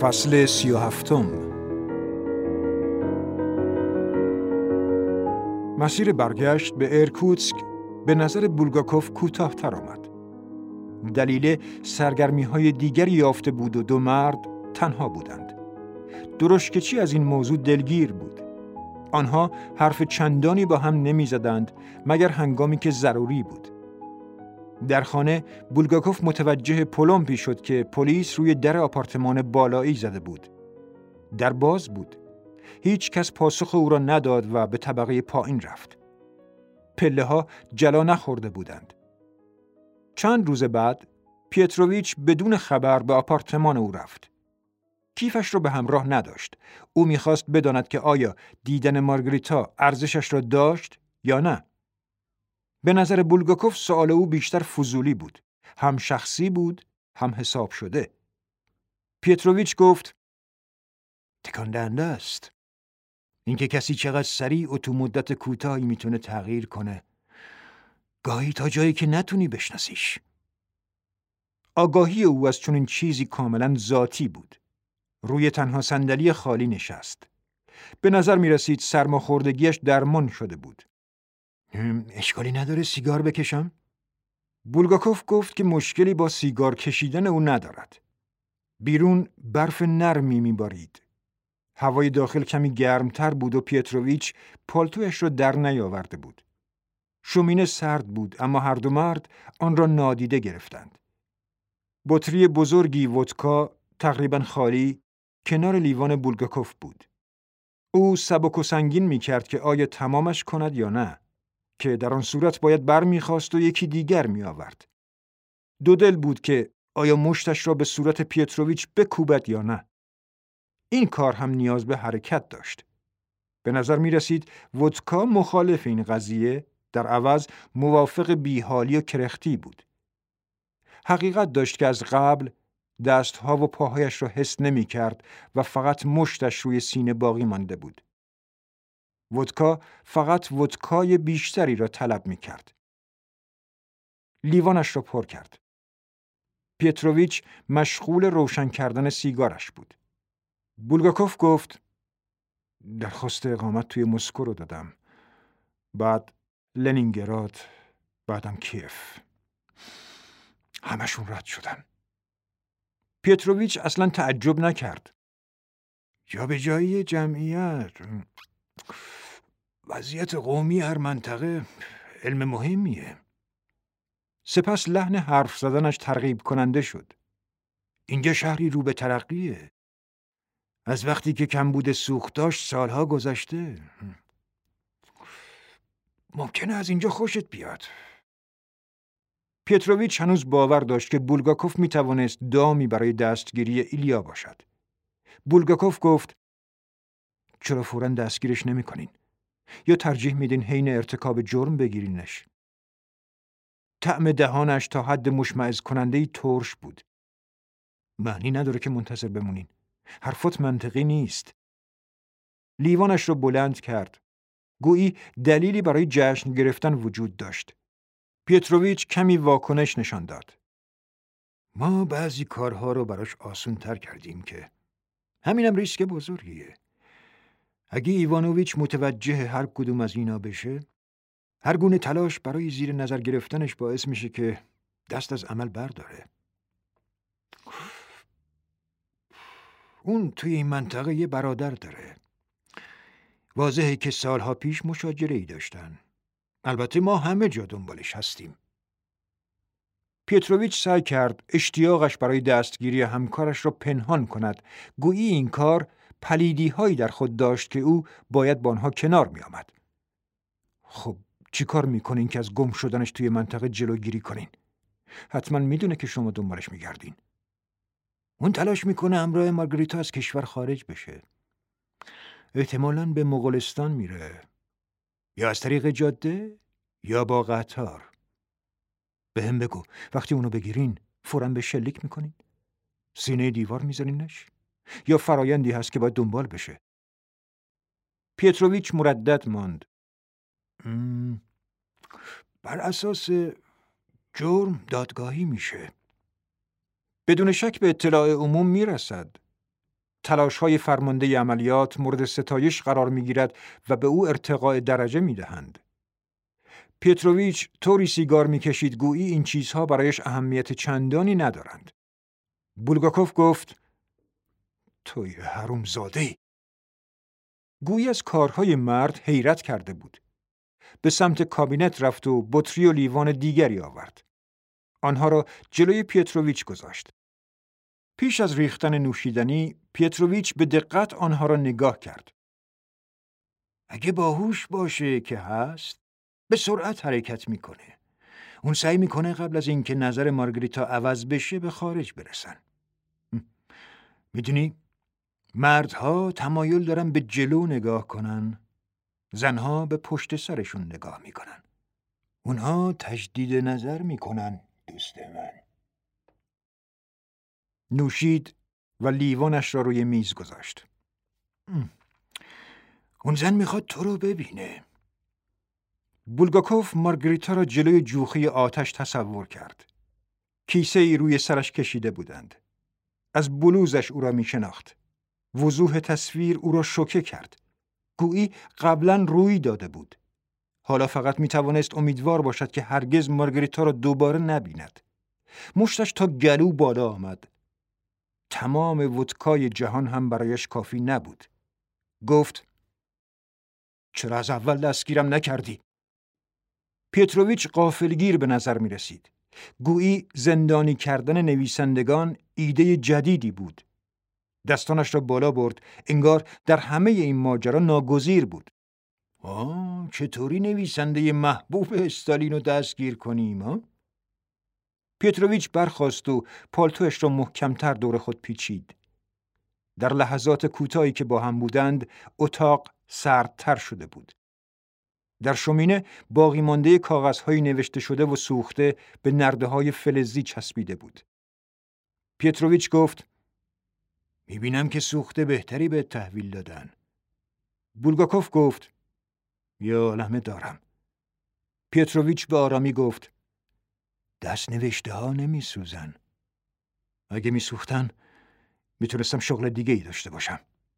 فصل 37. مسیر برگشت به ایرکوتسک به نظر بولگاکوف کوتاه‌تر آمد. دلیل سرگرمی‌های دیگری یافته بود و دو مرد تنها بودند. درشکچی از این موضوع دلگیر بود. آنها حرف چندانی با هم نمی‌زدند مگر هنگامی که ضروری بود. در خانه بولگاکوف متوجه پلمپی شد که پلیس روی در آپارتمان بالایی زده بود. در باز بود. هیچ کس پاسخ او را نداد و به طبقه پایین رفت. پله‌ها جلا نخورده بودند. چند روز بعد پیتروویچ بدون خبر به آپارتمان او رفت. کیفش را به همراه نداشت. او می‌خواست بداند که آیا دیدن مارگریتا ارزشش را داشت یا نه. به نظر بولگاکوف سوال او بیشتر فضولی بود. هم شخصی بود، هم حساب شده. پیتروویچ گفت: تکان دهنده است. اینکه کسی چقدر سریع و تو مدت کوتاهی میتونه تغییر کنه. گاهی تا جایی که نتونی بشناسیش. آگاهی او از چنین چیزی کاملا ذاتی بود. روی تنها صندلی خالی نشست. به نظر میرسید سرماخوردگیش درمان شده بود. اشکالی نداره سیگار بکشم؟ بولگاکوف گفت که مشکلی با سیگار کشیدن او ندارد. بیرون برف نرمی میبارید. هوای داخل کمی گرمتر بود و پیتروویچ پالتویش را در نیاورده بود. شومینه سرد بود اما هر دو مرد آن را نادیده گرفتند. بطری بزرگی ودکا تقریباً خالی کنار لیوان بولگاکوف بود. او سبک و سنگین میکرد که آیا تمامش کند یا نه، که در آن صورت باید برمیخواست و یکی دیگر میآورد. دو دل بود که آیا مشتش را به صورت پیتروویچ بکوبد یا نه. این کار هم نیاز به حرکت داشت. به نظر می رسید ودکا مخالف این قضیه، در عوض موافق بیحالی و کرختی بود. حقیقت داشت که از قبل دستها و پاهایش را حس نمی کرد و فقط مشتش روی سینه باقی مانده بود. ودکا فقط ودکای بیشتری را طلب می کرد. لیوانش را پر کرد. پیتروویچ مشغول روشن کردن سیگارش بود. بولگاکوف گفت: درخواست اقامت توی مسکو رو دادم. بعد لنینگراد، بعدم کیف. همشون رد شدن. پیتروویچ اصلا تعجب نکرد. یا به جایی جمعیت، وضعیت قومی هر منطقه علم مهمیه. سپس لحن حرف زدنش ترغیب کننده شد. اینجا شهری رو به ترقیه. از وقتی که کمبود سوخت داشت سالها گذشته. ممکنه از اینجا خوشت بیاد. پیتروویچ هنوز باور داشت که بولگاکوف میتوانست دامی برای دستگیری ایلیا باشد. بولگاکوف گفت: چرا فوراً دستگیرش نمی‌کنین؟ یا ترجیح میدین حین ارتکاب جرم بگیرینش؟ طعم دهانش تا حد مشمئز کننده‌ای ترش بود. معنی نداره که منتظر بمونین. حرفت منطقی نیست. لیوانش رو بلند کرد. گویی دلیلی برای جشن گرفتن وجود داشت. پیتروویچ کمی واکنش نشان داد. ما بعضی کارها رو براش آسون تر کردیم که. همینم ریسک بزرگیه. اگه ایوانوویچ متوجه هر کدوم از اینا بشه، هر گونه تلاش برای زیر نظر گرفتنش باعث میشه که دست از عمل برداره. اون توی این منطقه یه برادر داره. واضحه که سالها پیش مشاجره‌ای داشتن. البته ما همه جا دنبالش هستیم. پیتروویچ سعی کرد اشتیاقش برای دستگیری همکارش را پنهان کند. گویی این کار پلیدی‌هایی در خود داشت که او باید با آنها کنار می آمد. خب چی کار میکنین که از گم شدنش توی منطقه جلوگیری کنین؟ حتما میدونه که شما دنبالش میگردین. اون تلاش میکنه همراه مارگریتا از کشور خارج بشه. احتمالاً به مغولستان میره. یا از طریق جاده یا با قطار. به هم بگو وقتی اونو بگیرین فوراً به شلیک میکنین؟ سینه دیوار میزنینش؟ یا فرایندی هست که باید دنبال بشه؟ پیتروویچ مردد ماند. بر اساس جرم دادگاهی میشه. بدون شک به اطلاع عموم میرسد. تلاش‌های فرمانده عملیات مورد ستایش قرار می‌گیرد و به او ارتقاء درجه می‌دهند. پیتروویچ طوری سیگار می‌کشید گویی این چیزها برایش اهمیت چندانی ندارند. بولگاکوف گفت: توی حرومزاده‌ای. گویی از کارهای مرد حیرت کرده بود. به سمت کابینت رفت و بطری و لیوان دیگری آورد. آنها را جلوی پیتروویچ گذاشت. پیش از ریختن نوشیدنی، پیتروویچ به دقت آنها را نگاه کرد. اگه باهوش باشه که هست، به سرعت حرکت میکنه. اون سعی میکنه قبل از اینکه نظر مارگریتا عوض بشه به خارج برسن. میدونی، مردها تمایل دارن به جلو نگاه کنن، زنها به پشت سرشون نگاه میکنن. اونها تجدید نظر میکنن، دوست من. نوشید و لیوانش را روی میز گذاشت. اون زن میخواد تو رو ببینه. بولگاکوف مارگریتا را جلوی جوخه آتش تصور کرد. کیسه ای روی سرش کشیده بودند. از بلوزش او را میشناخت. وضوح تصویر او را شوکه کرد. گویی قبلا روی داده بود. حالا فقط میتوانست امیدوار باشد که هرگز مارگریتا را دوباره نبیند. مشتش تا گلو بالا آمد. تمام ودکای جهان هم برایش کافی نبود. گفت: چرا از اول دستگیرم نکردی؟ پیتروویچ غافلگیر به نظر می رسید. گویی زندانی کردن نویسندگان ایده جدیدی بود. دستانش را بالا برد، انگار در همه این ماجرا ناگزیر بود. چطوری نویسنده محبوب استالین رو دستگیر کنیم؟ ها؟ پیتروویچ برخاست و پالتوش را محکمتر دور خود پیچید. در لحظات کوتاهی که با هم بودند، اتاق سردتر شده بود. در شومینه باقی مانده کاغذهای نوشته شده و سوخته به نرده‌های فلزی چسبیده بود. پیتروویچ گفت: میبینم که سوخته بهتری به تحویل دادن. بولگاکوف گفت: یا عالمه دارم. پیتروویچ به آرامی گفت: دست نوشته ها نمی سوزن. اگه می سوختن میتونستم شغل دیگه ای داشته باشم.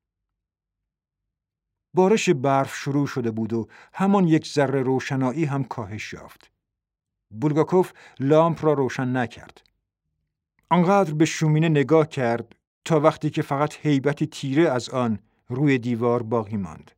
بارش برف شروع شده بود و همان یک ذره روشنایی هم کاهش یافت. بولگاکوف لامپ را روشن نکرد. آنقدر به شومینه نگاه کرد تا وقتی که فقط هیبتی تیره از آن روی دیوار باقی ماند.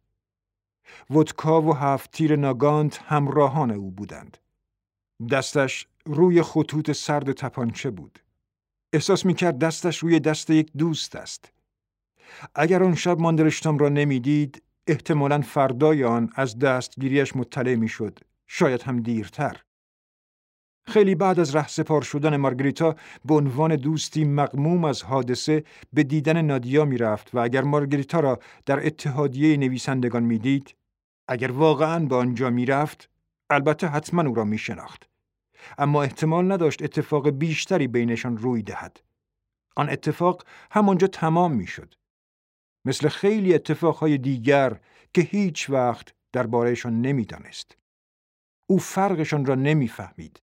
ودکا و 7 تیر ناگانت همراهان او بودند. دستش روی خطوط سرد تپانچه بود. احساس می‌کرد دستش روی دست یک دوست است. اگر آن شب ماندرشتام را نمی‌دید، احتمالاً فردای آن از دستگیریش مطلع می‌شد، شاید هم دیرتر. خیلی بعد از رهسپار شدن مارگریتا به عنوان دوستی مغموم از حادثه به دیدن نادیا می‌رفت و اگر مارگریتا را در اتحادیه نویسندگان می‌دید، اگر واقعاً به آنجا می‌رفت، البته حتماً او را می‌شناخت. اما احتمال نداشت اتفاق بیشتری بینشان روی دهد. آن اتفاق همانجا تمام می‌شد. مثل خیلی اتفاقهای دیگر که هیچ وقت درباره‌شان نمی‌دانست. او فرقشان را نمی‌فهمید.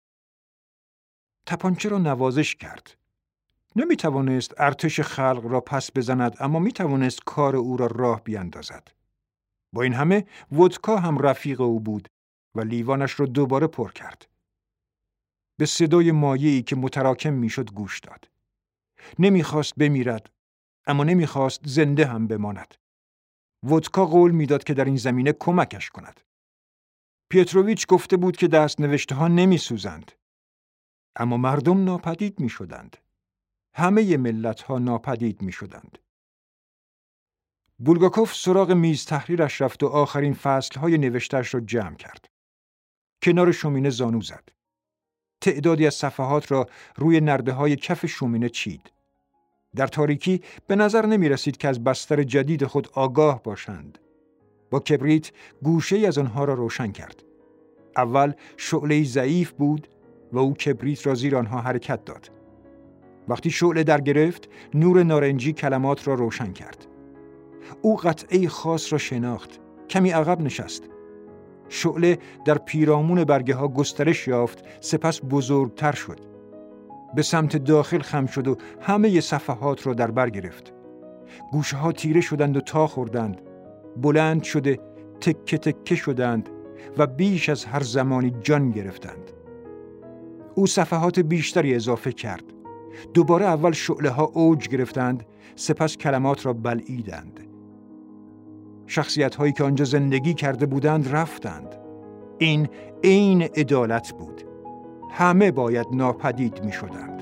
تپانچه را نوازش کرد. نمی‌توانست ارتش خلق را پس بزند، اما می‌توانست کار او را راه بیاندازد. با این همه ودکا هم رفیق او بود و لیوانش را دوباره پر کرد. به صدای مایعی که متراکم میشد گوش داد. نمیخواست بمیرد، اما نمیخواست زنده هم بماند. ودکا قول میداد که در این زمینه کمکش کند. پیتروویچ گفته بود که دست نوشته ها نمیسوزند. اما مردم ناپدید میشدند. همه ملت ها ناپدید میشدند. بولگاکوف سراغ میز تحریرش رفت و آخرین فصلهای نوشته‌اش را جمع کرد. کنار شومینه زانو زد. تعدادی از صفحات را روی نرده‌های کف شومینه چید. در تاریکی به نظر نمی رسید که از بستر جدید خود آگاه باشند. با کبریت گوشه‌ای از آنها را روشن کرد. اول شعله‌ای ضعیف بود و او کبریت را زیر آنها حرکت داد. وقتی شعله در گرفت، نور نارنجی کلمات را روشن کرد. او قطعه خاص را شناخت. کمی عقب نشست. شعله در پیرامون برگه ها گسترش یافت، سپس بزرگتر شد. به سمت داخل خم شد و همه صفحات را در بر گرفت. گوشه ها تیره شدند و تا خوردند. بلند شده تکه تکه شدند و بیش از هر زمانی جان گرفتند. او صفحات بیشتری اضافه کرد. دوباره اول شعله ها اوج گرفتند، سپس کلمات را بلعیدند. شخصیت هایی که آنجا زندگی کرده بودند رفتند. این عین عدالت بود. همه باید ناپدید می شدند.